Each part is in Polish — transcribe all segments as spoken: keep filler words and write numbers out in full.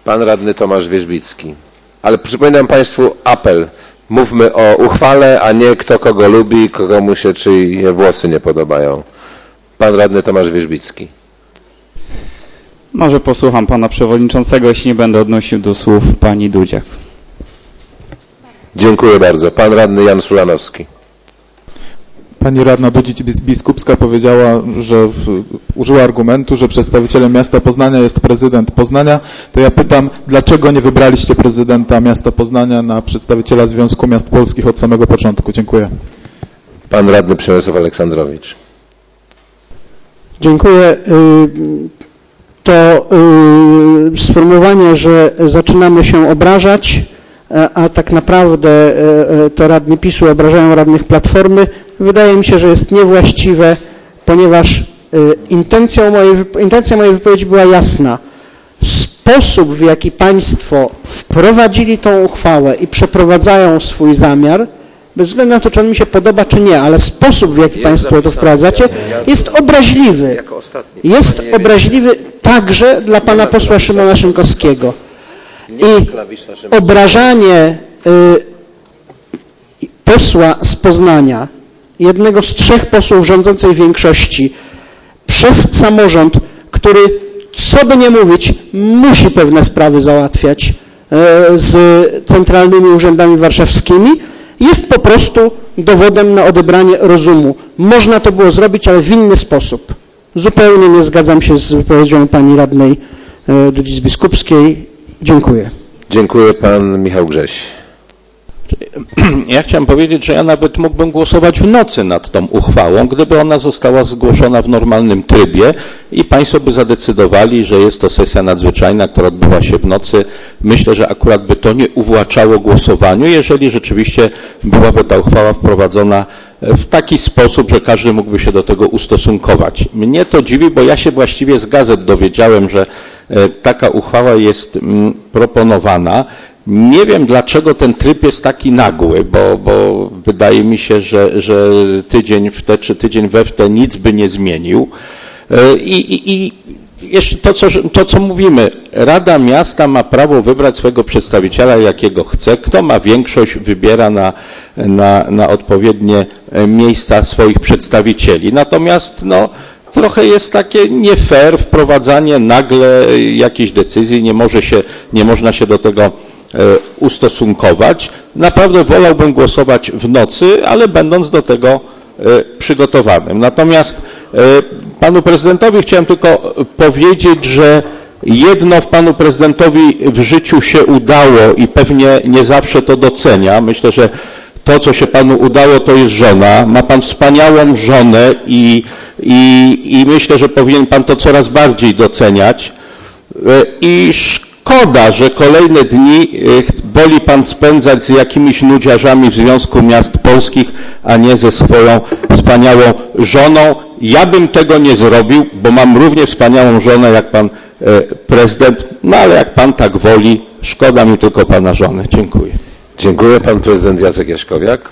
Pan radny Tomasz Wierzbicki. Ale przypominam Państwu apel. Mówmy o uchwale, a nie kto kogo lubi, kogo mu się czyje włosy nie podobają. Pan radny Tomasz Wierzbicki. Może posłucham pana przewodniczącego, jeśli nie będę odnosił do słów pani Dudziak. Dziękuję bardzo. Pan radny Jan Szulanowski. Pani radna Dudzic-Biskupska powiedziała, że w, użyła argumentu, że przedstawicielem miasta Poznania jest prezydent Poznania. To ja pytam, dlaczego nie wybraliście prezydenta miasta Poznania na przedstawiciela Związku Miast Polskich od samego początku? Dziękuję. Pan radny Przemysław Aleksandrowicz. Dziękuję. To sformułowanie, że zaczynamy się obrażać, a tak naprawdę to radni PiSu obrażają radnych Platformy, wydaje mi się, że jest niewłaściwe, ponieważ intencją mojej, intencja mojej wypowiedzi była jasna. Sposób, w jaki Państwo wprowadzili tą uchwałę i przeprowadzają swój zamiar, bez względu na to, czy on mi się podoba, czy nie, ale sposób, w jaki Państwo to wprowadzacie, jest obraźliwy. Jest obraźliwy także dla Pana posła Szymona Szynkowskiego. I obrażanie y, posła z Poznania, jednego z trzech posłów rządzącej większości, przez samorząd, który, co by nie mówić, musi pewne sprawy załatwiać y, z centralnymi urzędami warszawskimi, jest po prostu dowodem na odebranie rozumu. Można to było zrobić, ale w inny sposób. Zupełnie nie zgadzam się z wypowiedzią pani radnej Dudzic-Biskupskiej. Dziękuję. Dziękuję. Pan Michał Grześ. Ja chciałem powiedzieć, że ja nawet mógłbym głosować w nocy nad tą uchwałą, gdyby ona została zgłoszona w normalnym trybie i Państwo by zadecydowali, że jest to sesja nadzwyczajna, która odbywa się w nocy. Myślę, że akurat by to nie uwłaczało głosowaniu, jeżeli rzeczywiście byłaby ta uchwała wprowadzona w taki sposób, że każdy mógłby się do tego ustosunkować. Mnie to dziwi, bo ja się właściwie z gazet dowiedziałem, że taka uchwała jest proponowana. Nie wiem, dlaczego ten tryb jest taki nagły, bo, bo wydaje mi się, że, że tydzień w te czy tydzień we w te nic by nie zmienił. I, i, i jeszcze to co, to, co mówimy, Rada Miasta ma prawo wybrać swojego przedstawiciela, jakiego chce. Kto ma większość, wybiera na, na, na odpowiednie miejsca swoich przedstawicieli. Natomiast no, trochę jest takie nie fair wprowadzanie nagle jakiejś decyzji, nie może się, nie można się do tego ustosunkować. Naprawdę wolałbym głosować w nocy, ale będąc do tego przygotowanym. Natomiast panu prezydentowi chciałem tylko powiedzieć, że jedno w panu prezydentowi w życiu się udało i pewnie nie zawsze to docenia. Myślę, że to, co się panu udało, to jest żona. Ma pan wspaniałą żonę i, i, i myślę, że powinien pan to coraz bardziej doceniać. I szkoda, że kolejne dni woli pan spędzać z jakimiś nudziarzami w Związku Miast Polskich, a nie ze swoją wspaniałą żoną. Ja bym tego nie zrobił, bo mam równie wspaniałą żonę jak pan prezydent, no ale jak pan tak woli, szkoda mi tylko pana żony. Dziękuję. Dziękuję. Pan prezydent Jacek Jaśkowiak.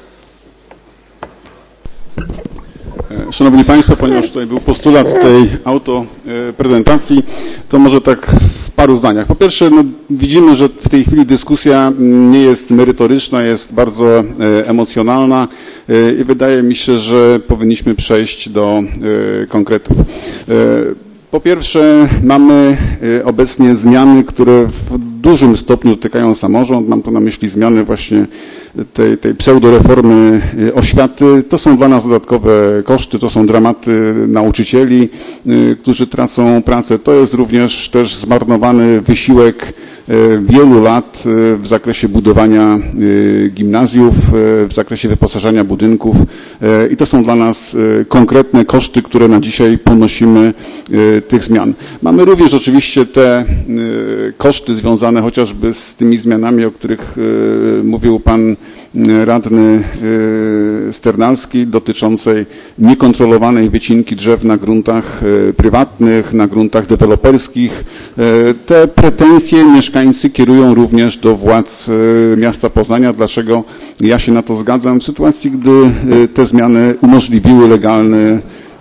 Szanowni Państwo, ponieważ tutaj był postulat tej autoprezentacji, to może tak w paru zdaniach. Po pierwsze, no, widzimy, że w tej chwili dyskusja nie jest merytoryczna, jest bardzo emocjonalna i wydaje mi się, że powinniśmy przejść do konkretów. Po pierwsze, mamy obecnie zmiany, które w dużym stopniu dotykają samorząd. Mam tu na myśli zmiany właśnie tej, tej pseudoreformy oświaty. To są dla nas dodatkowe koszty, to są dramaty nauczycieli, którzy tracą pracę. To jest również też zmarnowany wysiłek wielu lat w zakresie budowania gimnazjów, w zakresie wyposażania budynków i to są dla nas konkretne koszty, które na dzisiaj ponosimy tych zmian. Mamy również oczywiście te koszty związane chociażby z tymi zmianami, o których mówił pan radny Sternalski, dotyczącej niekontrolowanej wycinki drzew na gruntach prywatnych, na gruntach deweloperskich. Te pretensje mieszkańcy kierują również do władz miasta Poznania. Dlaczego ja się na to zgadzam? W sytuacji, gdy te zmiany umożliwiły legalny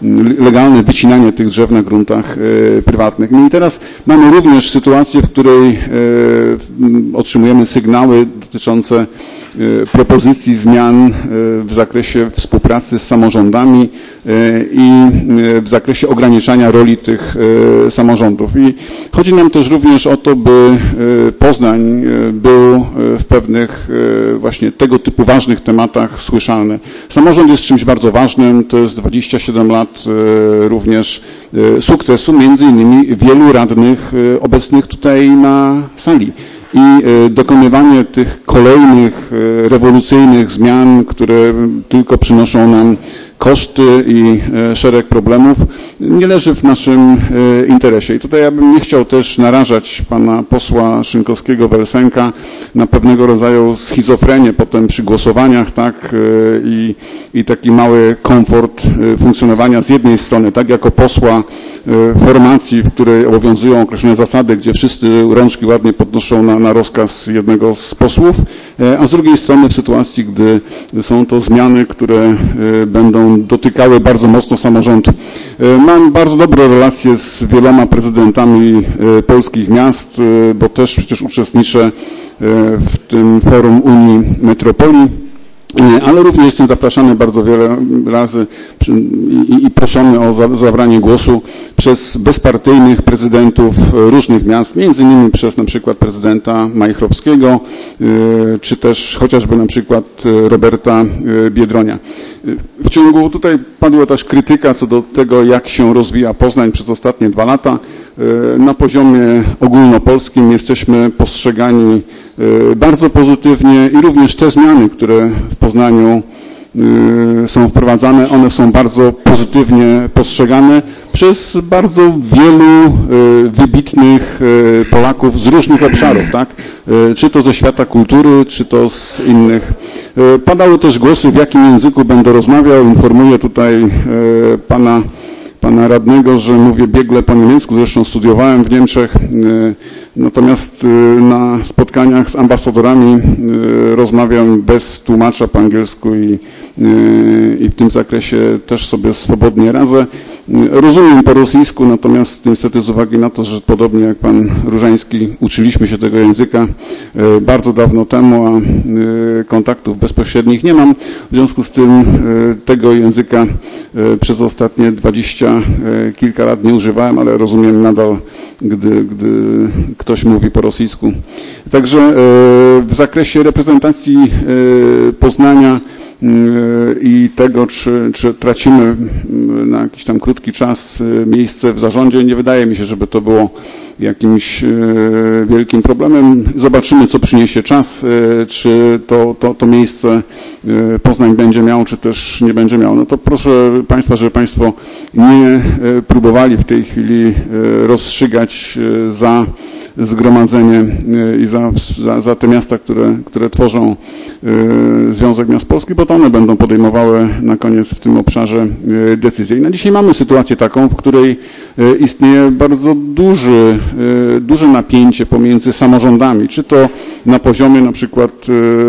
legalne wycinanie tych drzew na gruntach prywatnych. No i teraz mamy również sytuację, w której otrzymujemy sygnały dotyczące propozycji zmian w zakresie współpracy z samorządami i w zakresie ograniczania roli tych samorządów. I chodzi nam też również o to, by Poznań był w pewnych właśnie tego typu ważnych tematach słyszalny. Samorząd jest czymś bardzo ważnym, to jest dwadzieścia siedem lat również sukcesu, między innymi wielu radnych obecnych tutaj na sali. I dokonywanie tych kolejnych rewolucyjnych zmian, które tylko przynoszą nam koszty i szereg problemów, nie leży w naszym interesie. I tutaj ja bym nie chciał też narażać pana posła Szynkowskiego-Welsenka na pewnego rodzaju schizofrenię potem przy głosowaniach, tak, i, i taki mały komfort funkcjonowania z jednej strony, tak, jako posła formacji, w której obowiązują określone zasady, gdzie wszyscy rączki ładnie podnoszą na, na rozkaz jednego z posłów, a z drugiej strony w sytuacji, gdy są to zmiany, które będą dotykały bardzo mocno samorządu. Mam bardzo dobre relacje z wieloma prezydentami polskich miast, bo też przecież uczestniczę w tym forum Unii Metropolii, ale również jestem zapraszany bardzo wiele razy i, i proszony o za, zabranie głosu przez bezpartyjnych prezydentów różnych miast, między innymi przez na przykład prezydenta Majchrowskiego, czy też chociażby na przykład Roberta Biedronia. W ciągu, tutaj padła też krytyka co do tego, jak się rozwija Poznań przez ostatnie dwa lata. Na poziomie ogólnopolskim jesteśmy postrzegani bardzo pozytywnie i również te zmiany, które w Poznaniu są wprowadzane, one są bardzo pozytywnie postrzegane przez bardzo wielu wybitnych Polaków z różnych obszarów, tak? Czy to ze świata kultury, czy to z innych. Padały też głosy, w jakim języku będę rozmawiał. Informuję tutaj pana pana radnego, że mówię biegle po niemiecku, zresztą studiowałem w Niemczech, natomiast na spotkaniach z ambasadorami rozmawiam bez tłumacza po angielsku i, i w tym zakresie też sobie swobodnie radzę. Rozumiem po rosyjsku, natomiast niestety z uwagi na to, że podobnie jak pan Różański uczyliśmy się tego języka bardzo dawno temu, a kontaktów bezpośrednich nie mam, w związku z tym tego języka przez ostatnie dwadzieścia kilka lat nie używałem, ale rozumiem nadal, gdy, gdy ktoś mówi po rosyjsku. Także w zakresie reprezentacji Poznania i tego, czy, czy tracimy na jakiś tam krótki czas miejsce w zarządzie, nie wydaje mi się, żeby to było jakimś wielkim problemem. Zobaczymy, co przyniesie czas, czy to, to, to miejsce Poznań będzie miał, czy też nie będzie miał. No to proszę Państwa, żeby Państwo nie próbowali w tej chwili rozstrzygać za zgromadzenie i za, za, za te miasta, które, które tworzą Związek Miast Polskich, bo to one będą podejmowały na koniec w tym obszarze decyzje. I na dzisiaj mamy sytuację taką, w której istnieje bardzo duży, duże napięcie pomiędzy samorządami, czy to na poziomie na przykład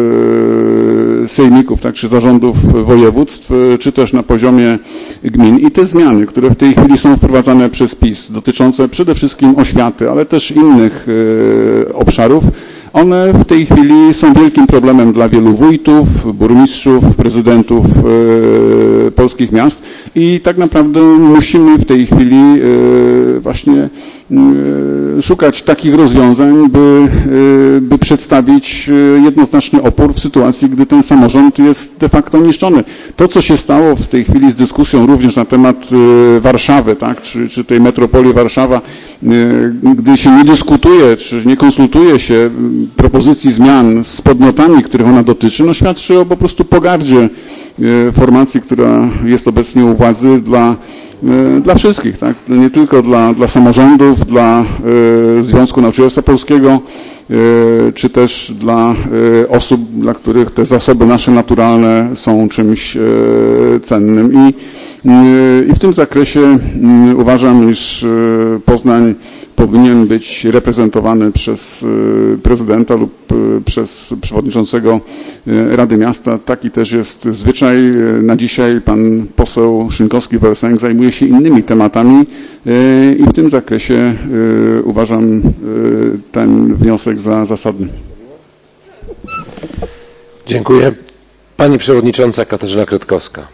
sejmików, tak, czy zarządów województw, czy też na poziomie gmin. I te zmiany, które w tej chwili są wprowadzane przez PiS, dotyczące przede wszystkim oświaty, ale też innych obszarów, one w tej chwili są wielkim problemem dla wielu wójtów, burmistrzów, prezydentów e, polskich miast i tak naprawdę musimy w tej chwili e, właśnie e, szukać takich rozwiązań, by, e, by przedstawić jednoznaczny opór w sytuacji, gdy ten samorząd jest de facto niszczony. To, co się stało w tej chwili z dyskusją również na temat e, Warszawy, tak, czy, czy tej metropolii Warszawa, e, gdy się nie dyskutuje, czy nie konsultuje się propozycji zmian z podmiotami, których ona dotyczy, no świadczy o po prostu pogardzie formacji, która jest obecnie u władzy dla, dla wszystkich, tak? Nie tylko dla, dla samorządów, dla Związku Nauczycielstwa Polskiego, czy też dla osób, dla których te zasoby nasze naturalne są czymś cennym. I, i w tym zakresie uważam, iż Poznań powinien być reprezentowany przez prezydenta lub przez przewodniczącego Rady Miasta. Taki też jest zwyczaj. Na dzisiaj pan poseł Szynkowski-Welsenk zajmuje się innymi tematami i w tym zakresie uważam ten wniosek za zasadny. Dziękuję. Pani przewodnicząca Katarzyna Kretkowska.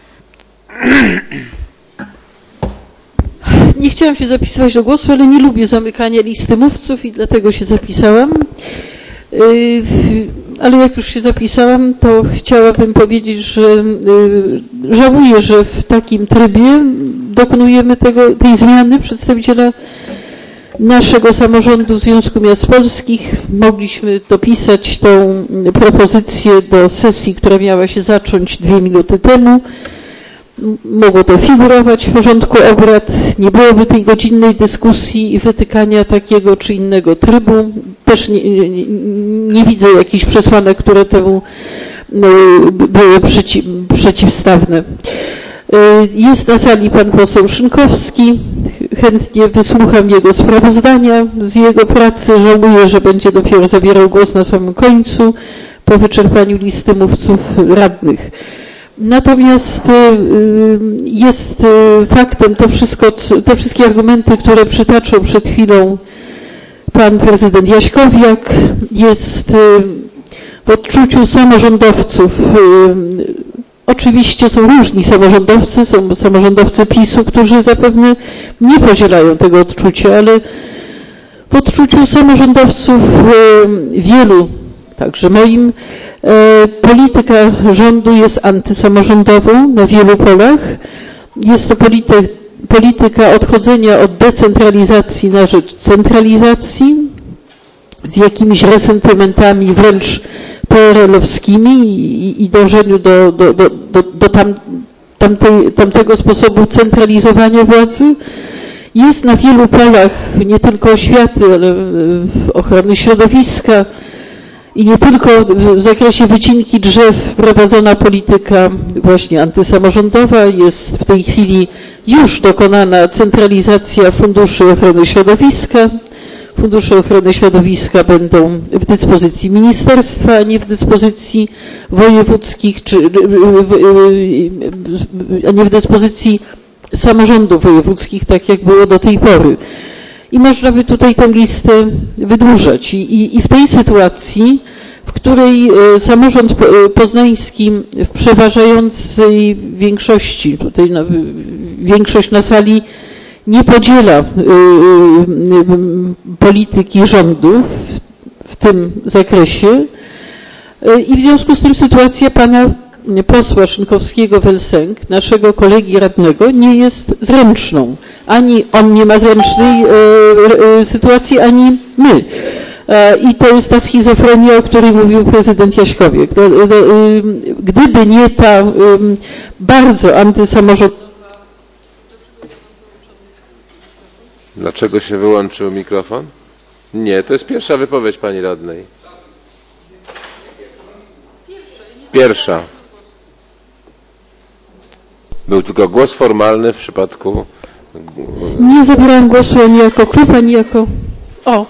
Nie chciałam się zapisywać do głosu, ale nie lubię zamykania listy mówców i dlatego się zapisałam. Ale jak już się zapisałam, to chciałabym powiedzieć, że żałuję, że w takim trybie dokonujemy tego, tej zmiany przedstawiciela naszego samorządu Związku Miast Polskich. Mogliśmy dopisać tą propozycję do sesji, która miała się zacząć dwie minuty temu. Mogło to figurować w porządku obrad, nie byłoby tej godzinnej dyskusji i wytykania takiego czy innego trybu. Też nie, nie, nie widzę jakichś przesłanek, które temu były przeciw, przeciwstawne. Jest na sali pan poseł Szynkowski. Chętnie wysłucham jego sprawozdania z jego pracy. Żałuję, że będzie dopiero zabierał głos na samym końcu po wyczerpaniu listy mówców radnych. Natomiast jest faktem to wszystko, te wszystkie argumenty, które przytaczał przed chwilą pan prezydent Jaśkowiak, jest w odczuciu samorządowców. Oczywiście są różni samorządowcy, są samorządowcy PiSu, którzy zapewne nie podzielają tego odczucia, ale w odczuciu samorządowców wielu, także moim, polityka rządu jest antysamorządową na wielu polach. Jest to polityka, polityka odchodzenia od decentralizacji na rzecz centralizacji z jakimiś resentymentami wręcz P R L-owskimi i, i dążeniu do, do, do, do, do tam, tamtej, tamtego sposobu centralizowania władzy. Jest na wielu polach, nie tylko oświaty, ale ochrony środowiska, i nie tylko w zakresie wycinki drzew prowadzona polityka właśnie antysamorządowa. Jest w tej chwili już dokonana centralizacja funduszy ochrony środowiska. Fundusze ochrony środowiska będą w dyspozycji ministerstwa, a nie w dyspozycji wojewódzkich, czy, a nie w dyspozycji samorządów wojewódzkich, tak jak było do tej pory. I można by tutaj tę listę wydłużać. I, i, i w tej sytuacji, w której samorząd poznański w przeważającej większości, tutaj na, większość na sali nie podziela y, y, polityki rządu w, w tym zakresie y, i w związku z tym sytuacja pana posła Szynkowskiego-Welsenk, naszego kolegi radnego, nie jest zręczną. Ani on nie ma zręcznej y, y, sytuacji, ani my. Y, I to jest ta schizofrenia, o której mówił prezydent Jaśkowiak. Y, y, gdyby nie ta y, bardzo antysamorządowa. Dlaczego się wyłączył mikrofon? Nie, to jest pierwsza wypowiedź pani radnej. Pierwsza. Był tylko głos formalny w przypadku... Nie zabierałam głosu ani jako klub, ani jako... O!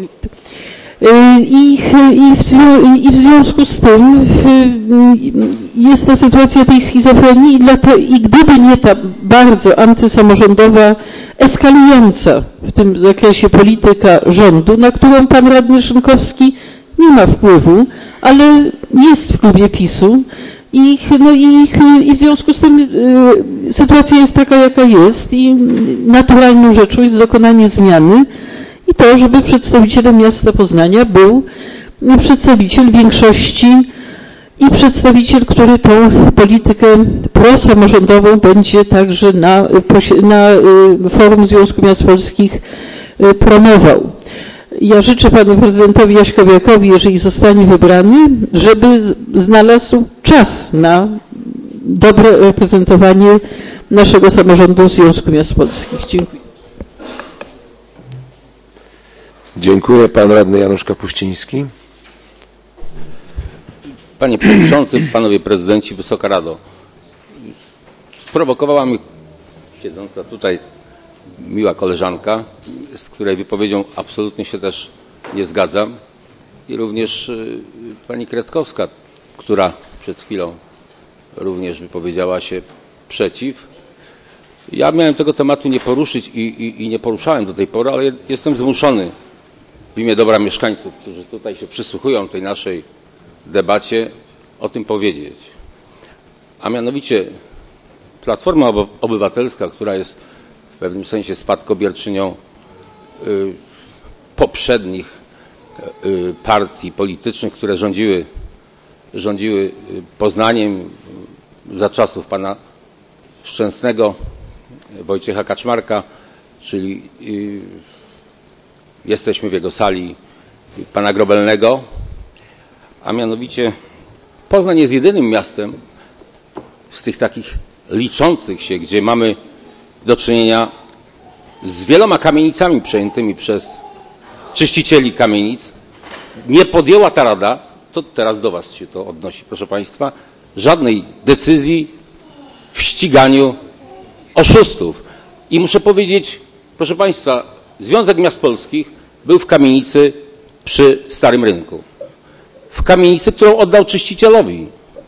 I, i, w, I w związku z tym jest ta sytuacja tej schizofrenii i, dla te, i gdyby nie ta bardzo antysamorządowa, eskalująca w tym zakresie polityka rządu, na którą pan radny Szynkowski nie ma wpływu, ale jest w klubie PiSu i, no i, i w związku z tym y, sytuacja jest taka, jaka jest i naturalną rzeczą jest dokonanie zmiany i to, żeby przedstawicielem miasta Poznania był przedstawiciel większości i przedstawiciel, który tą politykę prosamorządową będzie także na, na forum Związku Miast Polskich promował. Ja życzę panu prezydentowi Jaśkowiakowi, jeżeli zostanie wybrany, żeby znalazł czas na dobre reprezentowanie naszego samorządu Związku Miast Polskich. Dziękuję. Dziękuję. Pan radny Janusz Kapuściński. Panie Przewodniczący, Panowie Prezydenci, Wysoka Rado. Sprowokowała mnie siedząca tutaj miła koleżanka, z której wypowiedzią absolutnie się też nie zgadzam, i również pani Kretkowska, która przed chwilą również wypowiedziała się przeciw. Ja miałem tego tematu nie poruszyć i, i, i nie poruszałem do tej pory, ale jestem zmuszony w imię dobra mieszkańców, którzy tutaj się przysłuchują tej naszej debacie, o tym powiedzieć. A mianowicie Platforma Obywatelska, która jest w pewnym sensie spadkobierczynią y, poprzednich y, partii politycznych, które rządziły, rządziły Poznaniem za czasów pana Szczęsnego, Wojciecha Kaczmarka, czyli y, jesteśmy w jego sali, y, pana Grobelnego, a mianowicie Poznań jest jedynym miastem z tych takich liczących się, gdzie mamy do czynienia z wieloma kamienicami przejętymi przez czyścicieli kamienic. Nie podjęła ta Rada, to teraz do Was się to odnosi, proszę Państwa, żadnej decyzji w ściganiu oszustów. I muszę powiedzieć, proszę Państwa, Związek Miast Polskich był w kamienicy przy Starym Rynku. W kamienicy, którą oddał czyścicielowi.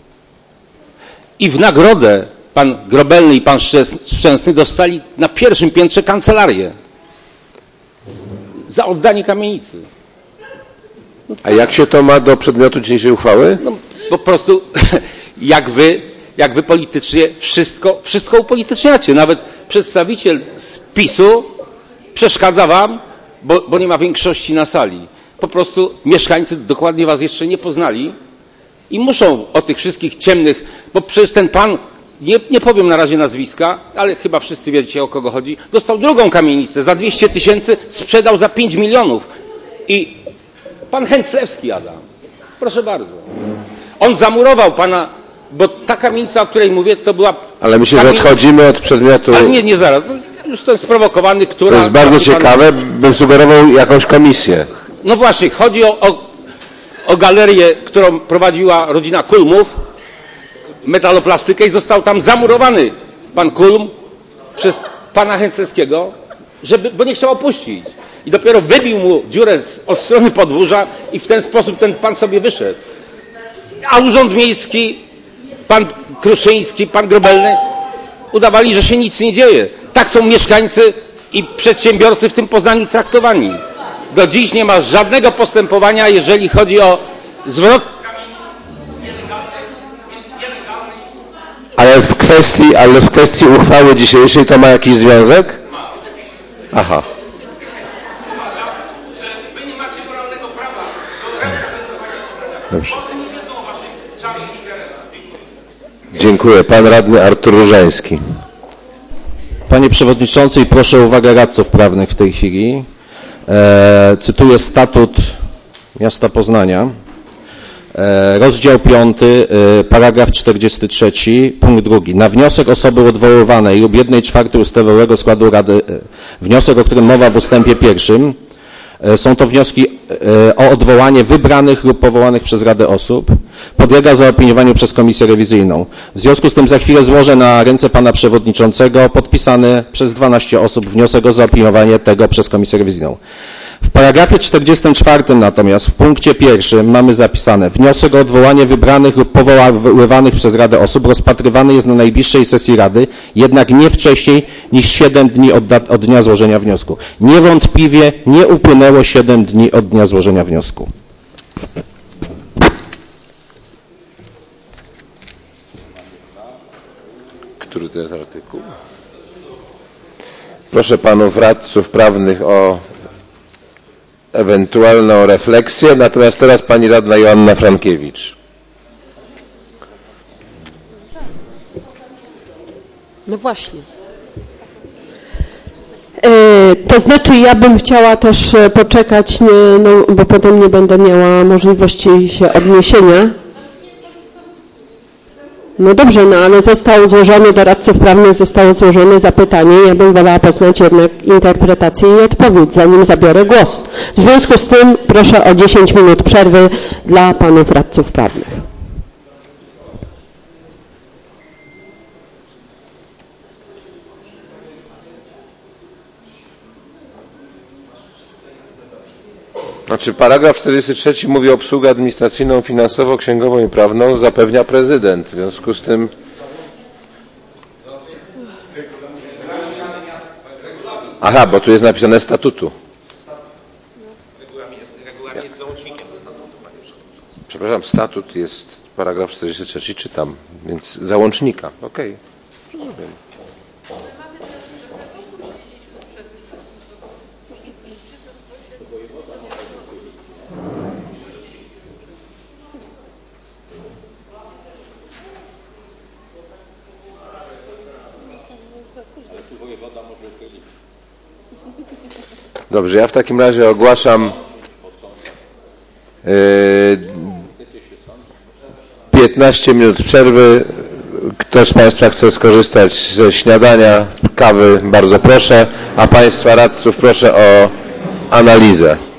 I w nagrodę pan Grobelny i pan Szczęsny dostali na pierwszym piętrze kancelarię za oddanie kamienicy. A jak się to ma do przedmiotu dzisiejszej uchwały? No, po prostu jak wy, jak wy politycznie wszystko, wszystko upolityczniacie. Nawet przedstawiciel z PiSu przeszkadza wam, bo, bo nie ma większości na sali. Po prostu mieszkańcy dokładnie was jeszcze nie poznali i muszą o tych wszystkich ciemnych, bo przecież ten pan, nie, nie powiem na razie nazwiska, ale chyba wszyscy wiecie, o kogo chodzi, dostał drugą kamienicę za dwieście tysięcy, sprzedał za pięć milionów. I pan Hęclewski Adam, proszę bardzo, on zamurował pana, bo ta kamienica, o której mówię, to była... Ale myślę, że odchodzimy od przedmiotu... Ale nie, nie zaraz, już ten sprowokowany, która... To jest bardzo ciekawe, bym sugerował jakąś komisję. No właśnie, chodzi o, o, o galerię, którą prowadziła rodzina Kulmów, metaloplastykę, i został tam zamurowany pan Kulm przez pana Hęclewskiego, żeby, bo nie chciał opuścić. I dopiero wybił mu dziurę z, od strony podwórza i w ten sposób ten pan sobie wyszedł. A Urząd Miejski, pan Kruszyński, pan Grobelny udawali, że się nic nie dzieje. Tak są mieszkańcy i przedsiębiorcy w tym Poznaniu traktowani. Do dziś nie ma żadnego postępowania, jeżeli chodzi o zwrot. Ale w kwestii, ale w kwestii uchwały dzisiejszej to ma jakiś związek? Aha. Dobrze. Dziękuję. Pan radny Artur Różański. Panie Przewodniczący, i proszę o uwagę radców prawnych w tej chwili. E, cytuję statut miasta Poznania. E, rozdział piąty, e, paragraf czterdziesty trzeci, punkt drugi. Na wniosek osoby odwoływanej lub jednej czwartej ustawowego składu Rady, e, wniosek, o którym mowa w ustępie pierwszym, e, są to wnioski e, o odwołanie wybranych lub powołanych przez Radę osób, podlega zaopiniowaniu przez Komisję Rewizyjną. W związku z tym za chwilę złożę na ręce pana przewodniczącego podpisany przez dwanaście osób wniosek o zaopiniowanie tego przez Komisję Rewizyjną. W paragrafie czterdziestym czwartym natomiast w punkcie pierwszym mamy zapisane: wniosek o odwołanie wybranych lub powoływanych przez Radę osób rozpatrywany jest na najbliższej sesji Rady, jednak nie wcześniej niż siedem dni od, dat, od dnia złożenia wniosku. Niewątpliwie nie upłynęło siedem dni od dnia złożenia wniosku. Który to jest artykuł? Proszę panów radców prawnych o ewentualną refleksję, natomiast teraz pani radna Joanna Frankiewicz. No właśnie. To znaczy, ja bym chciała też poczekać, nie, no, bo potem nie będę miała możliwości się odniesienia. No dobrze, no ale zostało złożone do radców prawnych, zostało złożone zapytanie. Ja bym wolała poznać jednak interpretację i odpowiedź, zanim zabiorę głos. W związku z tym proszę o dziesięć minut przerwy dla panów radców prawnych. Znaczy paragraf czterdziesty trzeci mówi o obsługę administracyjną, finansową, księgową i prawną zapewnia prezydent. W związku z tym... Aha, bo tu jest napisane statutu. Przepraszam, statut jest paragraf czterdziesty trzeci, czytam, więc załącznika. Okej, rozumiem. Dobrze, ja w takim razie ogłaszam piętnaście minut przerwy. Ktoś z Państwa chce skorzystać ze śniadania, kawy, bardzo proszę, a Państwa radców proszę o analizę.